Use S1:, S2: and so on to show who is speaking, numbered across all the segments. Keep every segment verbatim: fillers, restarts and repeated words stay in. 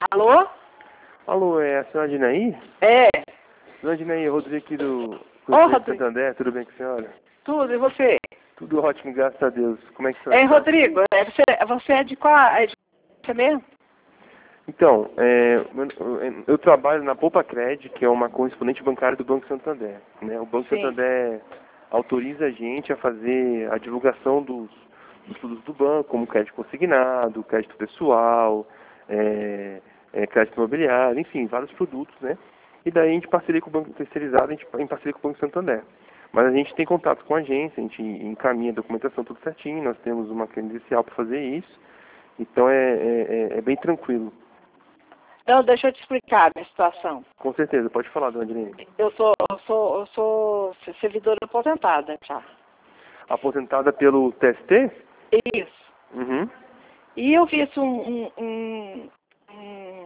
S1: Alô?
S2: Alô, é a senhora Dinaí?
S1: É.
S2: Senhora Dinaí, Rodrigo aqui do
S1: Ô, Rodrigo.
S2: Santander, tudo bem com a senhora?
S1: Tudo, e você?
S2: Tudo ótimo, graças a Deus. Como é que a senhora
S1: É,
S2: está?
S1: Rodrigo, é, você, você é de qual? É de você mesmo?
S2: Então, é, eu, eu trabalho na Poupacred, que é uma correspondente bancária do Banco Santander. Né? O Banco
S1: Sim.
S2: Santander autoriza a gente a fazer a divulgação dos, dos produtos do banco, como crédito consignado, crédito pessoal, é, é, crédito imobiliário, enfim, vários produtos, né? E daí a gente parceria com o banco terceirizado, a gente em parceria com o Banco Santander. Mas a gente tem contato com a agência, a gente encaminha a documentação tudo certinho, nós temos uma credencial para fazer isso, então é, é, é, é bem tranquilo.
S1: Então, deixa eu te explicar a minha situação.
S2: Com certeza, pode falar, dona Direne.
S1: Eu sou, eu sou, eu sou servidora aposentada já.
S2: Aposentada pelo T S T?
S1: Isso.
S2: Uhum.
S1: E eu fiz um, um, um, um,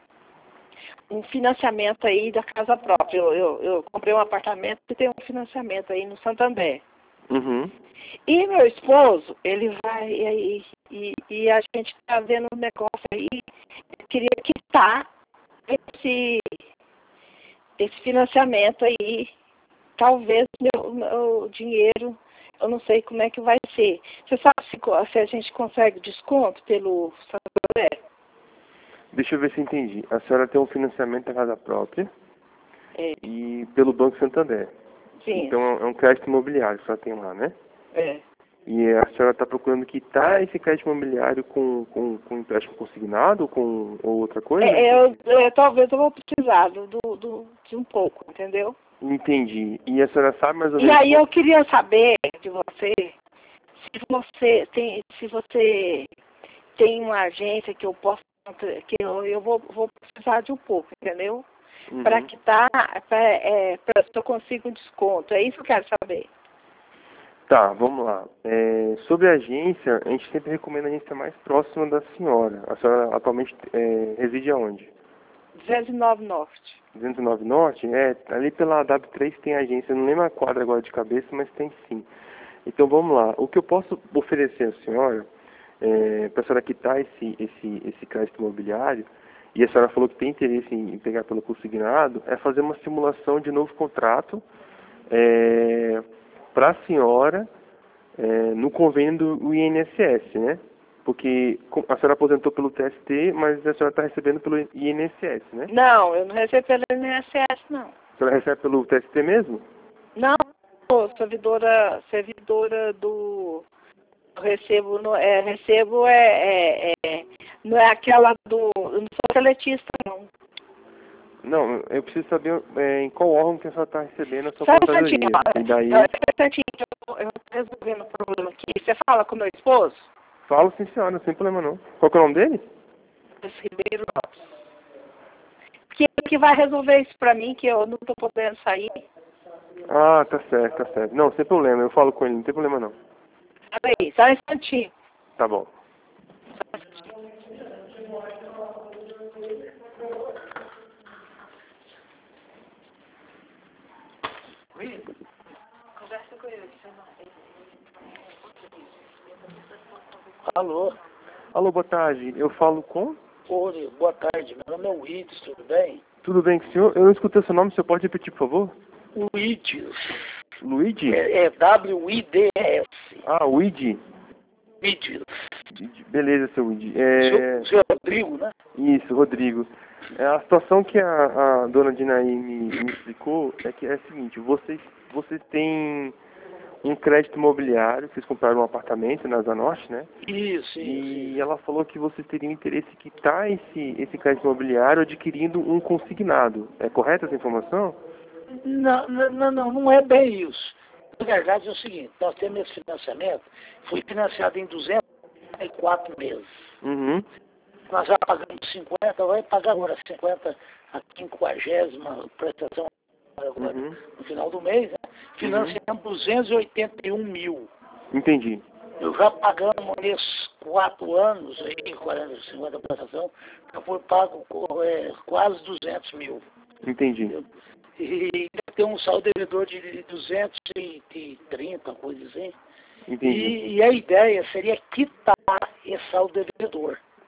S1: um financiamento aí da casa própria. Eu, eu, eu comprei um apartamento que tem um financiamento aí no Santander.
S2: Uhum.
S1: E meu esposo, ele vai, e, e, e a gente está vendo um negócio aí, eu queria quitar esse, esse financiamento aí, talvez meu, meu dinheiro, eu não sei como é que vai ser. Você sabe se, se a gente consegue desconto pelo Santander?
S2: Deixa eu ver se entendi. A senhora tem um financiamento da casa própria
S1: É,
S2: e pelo Banco Santander.
S1: sim,
S2: Então é um crédito imobiliário que a senhora tem lá, né?
S1: é.
S2: E a senhora está procurando quitar esse crédito imobiliário com, com, com empréstimo consignado ou com ou outra coisa?
S1: É, eu, é, talvez eu vou precisar do, do, do- de um pouco, entendeu?
S2: Entendi. E a senhora sabe mais ou
S1: E
S2: menos...
S1: aí eu queria saber de você, se você tem, se você tem uma agência que eu possa, que eu, eu vou, vou precisar de um pouco, entendeu?
S2: Uhum.
S1: Para quitar, para é, pra, se eu consigo um desconto. É isso que eu quero saber.
S2: Tá, vamos lá. É, sobre a agência, a gente sempre recomenda a agência mais próxima da senhora. A senhora atualmente é, reside aonde?
S1: duzentos e nove Norte.
S2: duzentos e nove Norte? É, ali pela W três tem agência, eu não lembro a quadra agora de cabeça, mas tem sim. Então vamos lá. O que eu posso oferecer à senhora, é, para a senhora quitar esse, esse, esse crédito imobiliário, e a senhora falou que tem interesse em, em pegar pelo consignado, é fazer uma simulação de novo contrato é, para a senhora é, no convênio do I N S S, né? Porque a senhora aposentou pelo T S T, mas a senhora está recebendo pelo I N S S, né?
S1: Não, eu não recebo pelo I N S S, não.
S2: A senhora recebe pelo T S T mesmo?
S1: Não, sou servidora, servidora do eu recebo, no, é, recebo é, é, é, não é aquela do, eu não sou seletista, não.
S2: Não, eu preciso saber é, em qual órgão que a senhora está recebendo a sua
S1: Só um
S2: aposentadoria.
S1: instantinho,
S2: E daí,
S1: ó, só um instantinho, eu eu estou resolvendo o problema aqui. Você fala com meu esposo?
S2: falo sim senhora, sem problema não. Qual que é o nome dele?
S1: Esse Ribeiro Lopes. Que, que vai resolver isso pra mim, que eu não estou podendo sair.
S2: Ah, tá certo, tá certo. Não, sem problema, eu falo com ele, não tem problema não.
S1: Peraí, só um instantinho.
S2: Tá bom.
S1: Conversa com ele.
S3: Alô,
S2: Alô, boa tarde. Eu falo com...
S3: oi, boa tarde, meu nome é Wides, tudo bem?
S2: Tudo bem com o senhor? Eu não escutei seu nome, o senhor pode repetir, por favor?
S3: Wides,
S2: Luigi?
S3: é, é W I D E S,
S2: Ah, Luigi.
S3: Wides,
S2: Beleza, seu Luigi. É...
S3: seu, seu Rodrigo, né?
S2: Isso, Rodrigo. É, a situação que a, a dona Dinaí me, me explicou é que é a seguinte, vocês, vocês têm um crédito imobiliário, vocês compraram um apartamento na Asa Norte, né?
S3: Isso, isso,
S2: E
S3: isso.
S2: ela falou que vocês teriam interesse em quitar esse, esse crédito imobiliário adquirindo um consignado. É correta essa informação?
S3: Não, não, não, não, não é bem isso. Na verdade é o seguinte, nós temos esse financiamento, foi financiado em duzentos e quatro meses.
S2: Uhum.
S3: Nós já pagamos cinquenta, vai pagar agora cinquenta, a quinquagésima prestação agora
S2: Uhum.
S3: no final do mês, né? Financiamos duzentos e oitenta e um mil.
S2: Entendi.
S3: Eu já pagamos nesses quatro anos, aí, quarenta, cinquenta prestação, já foi pago é, quase duzentos mil.
S2: Entendi.
S3: Entendeu? E ainda tem um saldo devedor de duzentos e trinta, coisa assim.
S2: Entendi.
S3: E, e a ideia seria quitar esse saldo devedor.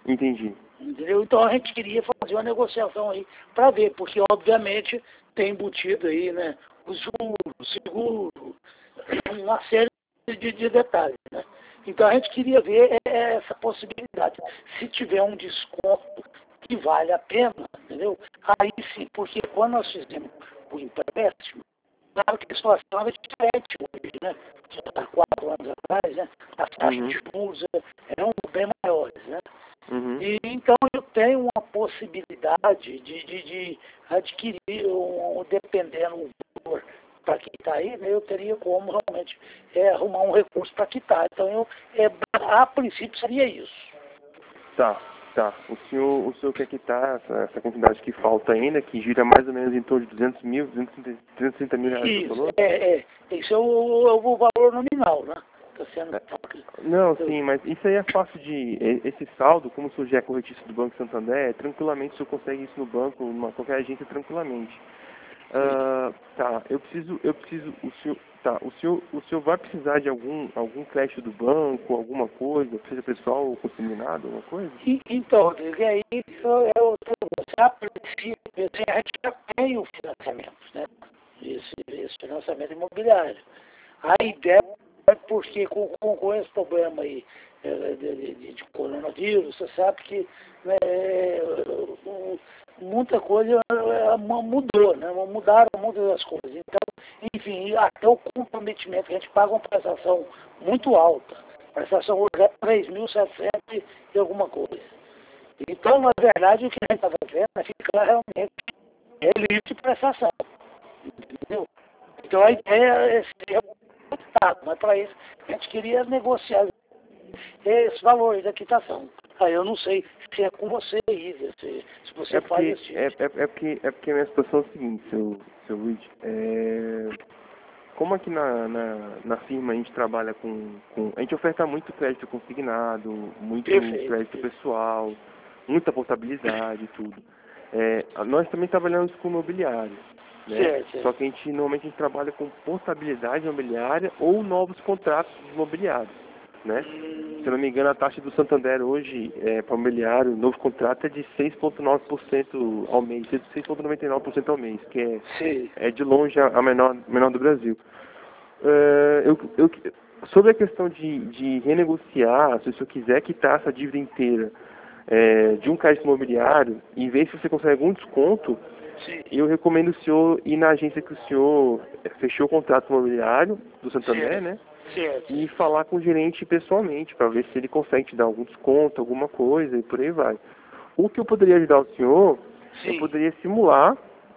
S2: Entendi.
S3: Entendeu? Então a gente queria fazer uma negociação aí para ver, porque obviamente tem embutido aí, né, o juro, o seguro, uma série de, de detalhes, né? Então a gente queria ver é, essa possibilidade. Se tiver um desconto que vale a pena, entendeu? Aí sim, porque quando nós fizemos o empréstimo, claro que a situação era diferente hoje, né? Há quatro anos atrás, né? As taxas
S2: Uhum.
S3: de juros eram bem maiores, né?
S2: Uhum.
S3: E, então eu tenho uma possibilidade de, de, de adquirir, um, dependendo do valor para quitar aí, né, eu teria como realmente é, arrumar um recurso para quitar. Então eu, é, a princípio seria isso.
S2: Tá, tá. O senhor, o senhor quer quitar essa, essa quantidade que falta ainda, que gira mais ou menos em torno de duzentos mil, duzentos e trinta mil reais, você
S3: Isso,
S2: falou?
S3: é, é, isso é o, é o valor nominal, né? Tá sendo...
S2: É. Não, sim, mas isso aí é fácil de... Esse saldo, como o senhor já é corretista do Banco Santander, tranquilamente o senhor consegue isso no banco, numa qualquer agência, tranquilamente. Ah, tá, eu preciso, eu preciso, o senhor, tá, o senhor, o senhor vai precisar de algum, algum crédito do banco, alguma coisa, seja pessoal ou consignado, alguma coisa?
S3: E, então, Rodrigo, aí eu, eu, a princípio, assim, a gente já tem o financiamento, né? Esse, esse financiamento imobiliário. A ideia é porque com, com, com esse problema aí é, de, de, de coronavírus, você sabe que né, muita coisa mudou, né? Mudaram muitas das coisas. Então, enfim, até o comprometimento, a gente paga uma prestação muito alta. A prestação hoje é três mil e setecentos e alguma coisa. Então, na verdade, o que a gente está fazendo é ficar realmente é livre de prestação. Entendeu? Então, a ideia é ser resultado, mas para isso a gente queria negociar esse valor da quitação. Aí eu não sei se é com você, Isa, se, se você
S2: É
S3: faz
S2: porque,
S3: esse tipo.
S2: é, é, é, porque, é porque a minha situação é o seguinte, seu, seu Luiz, é, como aqui na, na, na firma a gente trabalha com, com... A gente oferta muito crédito consignado, muito
S3: Perfeito.
S2: crédito pessoal, muita portabilidade e tudo. É, nós também trabalhamos com imobiliário, né?
S3: Certo, certo.
S2: Só que a gente, normalmente a gente trabalha com portabilidade imobiliária ou novos contratos imobiliários, né? Se eu não me engano, a taxa do Santander hoje, é, para o imobiliário, o novo contrato é de seis vírgula nove por cento ao mês, seis vírgula noventa e nove por cento ao mês, que é,
S3: Sim.
S2: é de longe a, a menor, menor do Brasil. É, eu, eu, sobre a questão de, de renegociar, se o senhor quiser quitar essa dívida inteira é, de um crédito imobiliário, em vez se você consegue algum desconto,
S3: Sim.
S2: eu recomendo o senhor ir na agência que o senhor fechou o contrato imobiliário do Santander,
S3: Certo.
S2: né?
S3: Certo.
S2: E falar com o gerente pessoalmente, para ver se ele consegue te dar algum desconto, alguma coisa, e por aí vai. O que eu poderia ajudar o senhor, eu
S3: Sim.
S2: poderia simular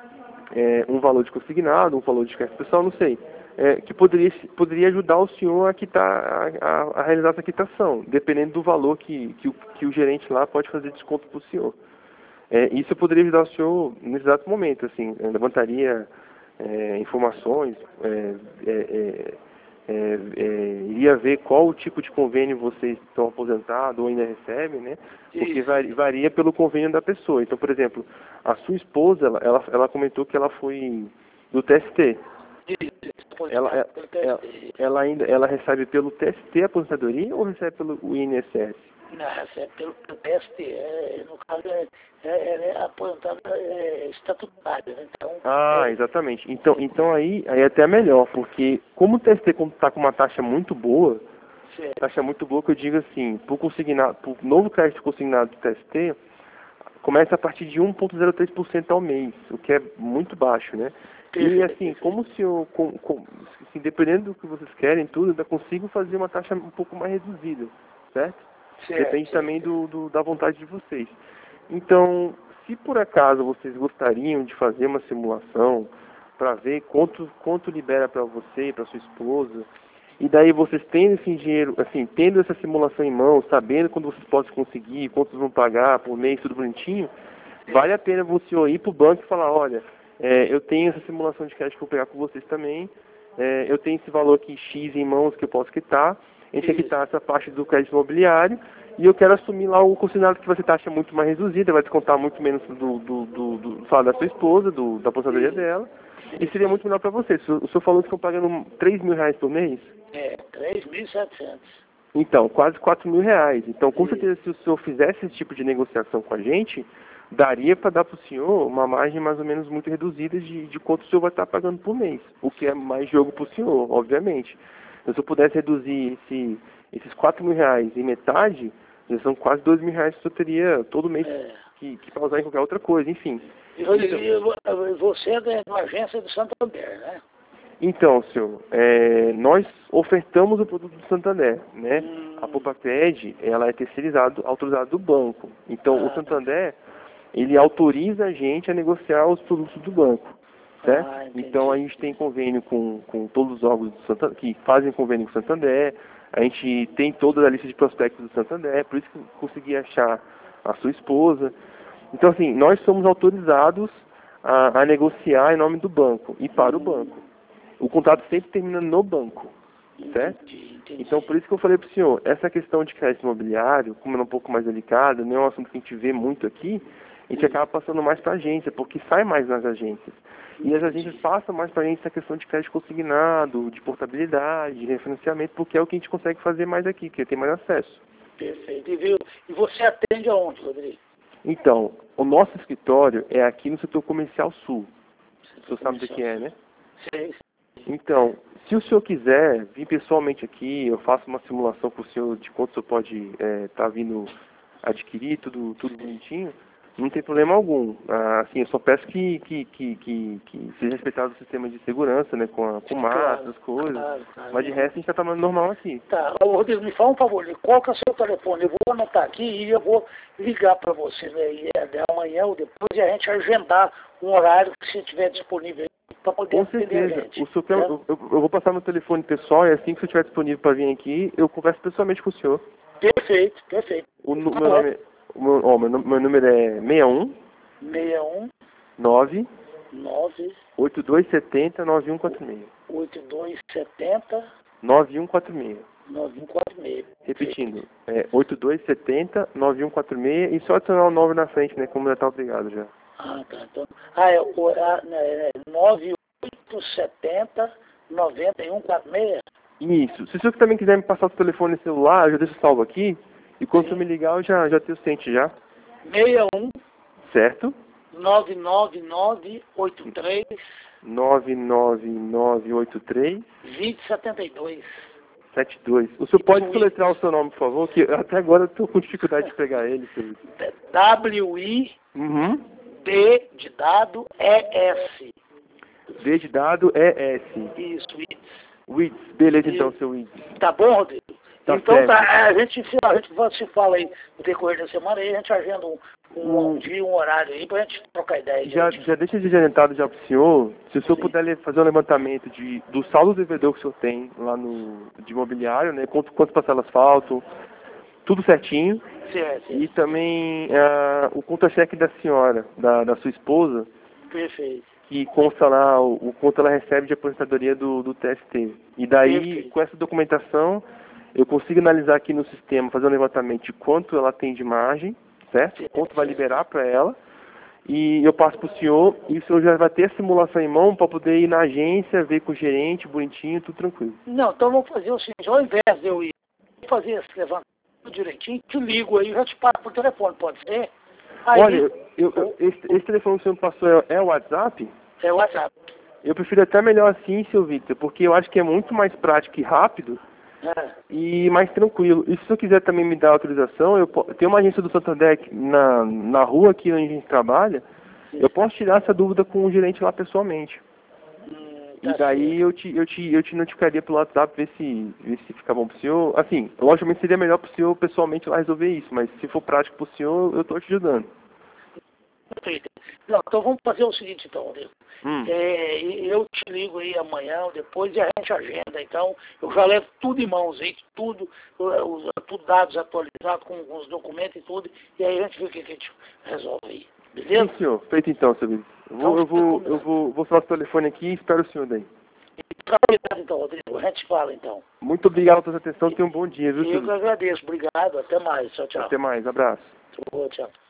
S2: é, um valor de consignado, um valor de crédito pessoal, não sei, é, que poderia, poderia ajudar o senhor a, quitar, a, a, a realizar essa quitação, dependendo do valor que, que, o, que o gerente lá pode fazer desconto para o senhor. É, isso eu poderia ajudar o senhor nesse exato momento, assim, eu levantaria é, informações, é, é, é, é, é, iria ver qual o tipo de convênio vocês estão aposentados ou ainda recebem, né? Porque varia, varia pelo convênio da pessoa. Então, por exemplo, a sua esposa, ela, ela, ela comentou que ela foi do T S T. Ela, ela, ela, ela ainda ela recebe pelo T S T a aposentadoria ou recebe pelo I N S S?
S3: Não, recebe pelo T S T, é, no caso é, é, é aposentada é, estatutária, né? Então,
S2: Ah,
S3: é,
S2: exatamente. Então, então aí, aí é até melhor, porque como o T S T está com uma taxa muito boa,
S3: certo.
S2: taxa muito boa que eu digo assim, por consignado, por novo crédito consignado do T S T, começa a partir de um vírgula zero três por cento ao mês, o que é muito baixo, né? E assim, como se eu, com, com, assim, dependendo do que vocês querem, tudo, eu ainda consigo fazer uma taxa um pouco mais reduzida, certo?
S3: Certo,
S2: Depende
S3: certo.
S2: também do, do, da vontade de vocês. Então, se por acaso vocês gostariam de fazer uma simulação para ver quanto, quanto libera para você e para sua esposa, e daí vocês tendo esse dinheiro, assim, tendo essa simulação em mãos, sabendo quando vocês podem conseguir, quantos vão pagar por mês, tudo bonitinho, vale a pena você ir para o banco e falar, olha, é, eu tenho essa simulação de crédito que eu vou pegar com vocês também, é, eu tenho esse valor aqui X em mãos que eu posso quitar, a gente quer quitar essa parte do crédito imobiliário, e eu quero assumir lá o consignado que vai ter taxa muito mais reduzida, vai descontar muito menos do, do, do, do salário da sua esposa, do, da aposentadoria dela, e seria muito melhor para você. O senhor falou que estão pagando três mil reais por mês?
S3: É, três mil e setecentos.
S2: Então, quase quatro mil reais. Então, com certeza, se o senhor fizesse esse tipo de negociação com a gente, daria para dar para o senhor uma margem mais ou menos muito reduzida de, de quanto o senhor vai estar pagando por mês, o que é mais jogo para o senhor, obviamente. Se eu pudesse reduzir esse, esses quatro mil reais em metade, já são quase dois mil reais que o senhor teria todo mês
S3: É.
S2: que, que para usar em qualquer outra coisa, enfim.
S3: E e você é da agência do Santander, né?
S2: Então, senhor, é, nós ofertamos o produto do Santander, né?
S3: Hum.
S2: A Poupa-Cred, ela é terceirizada, autorizada do banco. Então,
S3: Ah,
S2: o Santander, ele autoriza a gente a negociar os produtos do banco, certo?
S3: Ah, entendi.
S2: Então, a gente tem convênio com, com todos os órgãos do Santander, que fazem convênio com o Santander, a gente tem toda a lista de prospectos do Santander, por isso que eu consegui achar a sua esposa. Então, assim, nós somos autorizados a, a negociar em nome do banco e para o banco. O contrato sempre termina no banco, certo?
S3: Entendi, entendi.
S2: Então, por isso que eu falei para o senhor, essa questão de crédito imobiliário, como é um pouco mais delicada, não é um assunto que a gente vê muito aqui, a gente acaba passando mais para a agência, porque sai mais nas agências. E as agências passam mais para a gente essa questão de crédito consignado, de portabilidade, de refinanciamento, porque é o que a gente consegue fazer mais aqui, que tem mais acesso.
S3: Perfeito. E, viu? E você atende aonde, Rodrigo?
S2: Então, o nosso escritório é aqui no setor comercial sul. O senhor sabe do que é, né?
S3: Sei.
S2: Então, se o senhor quiser vir pessoalmente aqui, eu faço uma simulação com o senhor de quanto o senhor pode estar é, tá vindo adquirir, tudo, tudo bonitinho, não tem problema algum. Ah, assim, eu só peço que, que, que, que, que seja respeitado o sistema de segurança, né, com, a, com máscara, as coisas,
S3: Claro, claro.
S2: mas de resto a gente está trabalhando normal aqui.
S3: Tá, ô, Rodrigo, me fala um favor, qual que é o seu telefone? Eu vou anotar aqui e eu vou ligar para você, né, e é de amanhã ou depois, e a gente agendar um horário que você estiver disponível para poder
S2: Com
S3: atender a
S2: certeza.
S3: gente.
S2: O senhor quer,
S3: né?
S2: eu, eu, eu vou passar meu telefone pessoal e assim que o senhor estiver disponível para vir aqui, eu converso pessoalmente com o senhor.
S3: Perfeito, perfeito.
S2: O, meu, nome, o meu, ó, meu, meu número é seis um
S3: seis um
S2: nove
S3: nove
S2: oito dois sete zero nove um quatro seis.
S3: oito dois sete zero
S2: nove um quatro seis.
S3: nove um quatro seis.
S2: Repetindo, é oito dois sete zero nove um quatro seis e só adicionar o nove na frente, né? Como já está obrigado já.
S3: Ah, tá. Então, ah, é, o- é, é nove oito sete zero nove um quatro seis?
S2: Isso. Se o senhor também quiser me passar o telefone celular, eu já deixo salvo aqui. E quando o
S3: Sim.
S2: senhor me ligar, eu já, já tenho ciente já.
S3: seis um
S2: Certo?
S3: nove nove nove oito três
S2: nove nove nove oito três
S3: dois zero sete dois.
S2: sete dois. O senhor pode
S3: Isso,
S2: soletrar o seu nome, por favor? Que até agora eu estou com dificuldade de pegar ele, senhor.
S3: W I
S2: Uhum.
S3: D de dado E S.
S2: D de dado é S.
S3: Isso, isso.
S2: Wids. Beleza,
S3: Isso.
S2: então, seu Wids.
S3: Tá bom, Rodrigo?
S2: Tá
S3: então
S2: certo.
S3: tá, a gente, se- a gente se fala aí no decorrer da semana aí, a gente agenda um, um, um dia, um horário aí pra gente trocar ideia.
S2: Já,
S3: gente.
S2: já deixa de adiantado já pro senhor, se o senhor
S3: Sim.
S2: puder le- fazer um levantamento de, do saldo devedor que o senhor tem lá no de imobiliário, né? Quanto, quantas parcelas faltam, tudo certinho.
S3: Certo, certo.
S2: E também ah, o conta-cheque da senhora, da, da sua esposa,
S3: Perfeito.
S2: que consta lá o, o quanto ela recebe de aposentadoria do, do T S T. E daí,
S3: Perfeito.
S2: com essa documentação, eu consigo analisar aqui no sistema, fazer um levantamento de quanto ela tem de margem, certo?
S3: Certo,
S2: Quanto vai
S3: certo.
S2: liberar para ela. E eu passo para o senhor, e o senhor já vai ter a simulação em mão para poder ir na agência, ver com o gerente, bonitinho, tudo tranquilo.
S3: Não, então vamos fazer o seguinte, ao invés de eu ir fazer esse levantamento direitinho, te ligo aí, eu já te passo por telefone, pode ser? Aí,
S2: Olha, eu, eu- eu- esse, esse telefone que o senhor me passou é, é o WhatsApp?
S3: é o WhatsApp.
S2: Eu prefiro até melhor assim, seu Victor, porque eu acho que é muito mais prático e rápido
S3: É.
S2: e mais tranquilo. E se o senhor quiser também me dar autorização, eu po- tem uma agência do Santander aqui na, na rua aqui onde a gente trabalha, eu posso tirar essa dúvida com o gerente lá pessoalmente.
S3: Hum,
S2: E
S3: tá
S2: daí eu te, eu te, eu te notificaria pelo WhatsApp, ver se, ver se fica bom pro senhor. Assim, logicamente seria melhor pro senhor pessoalmente lá resolver isso, mas se for prático pro senhor, eu tô te ajudando.
S3: Perfeito. Não, então vamos fazer o seguinte, então, Rodrigo.
S2: Hum.
S3: É, eu te ligo aí amanhã ou depois e a gente agenda. Então, eu já levo tudo em mãos aí, tudo, os, tudo dados atualizados com, com os documentos e tudo, e aí a gente vê o que, que a gente resolve aí. Beleza?
S2: Sim, senhor. Feito então, seu Victor. Eu vou, eu vou, eu vou, vou falar o telefone aqui e espero o senhor daí.
S3: Tá obrigado, então, Rodrigo. A gente fala, então.
S2: Muito obrigado pela sua atenção, tenha um bom dia, viu,
S3: Eu
S2: senhor
S3: que
S2: Victor?
S3: agradeço. Obrigado. Até mais. Tchau, tchau.
S2: Até mais, abraço.
S3: Tchau, tchau.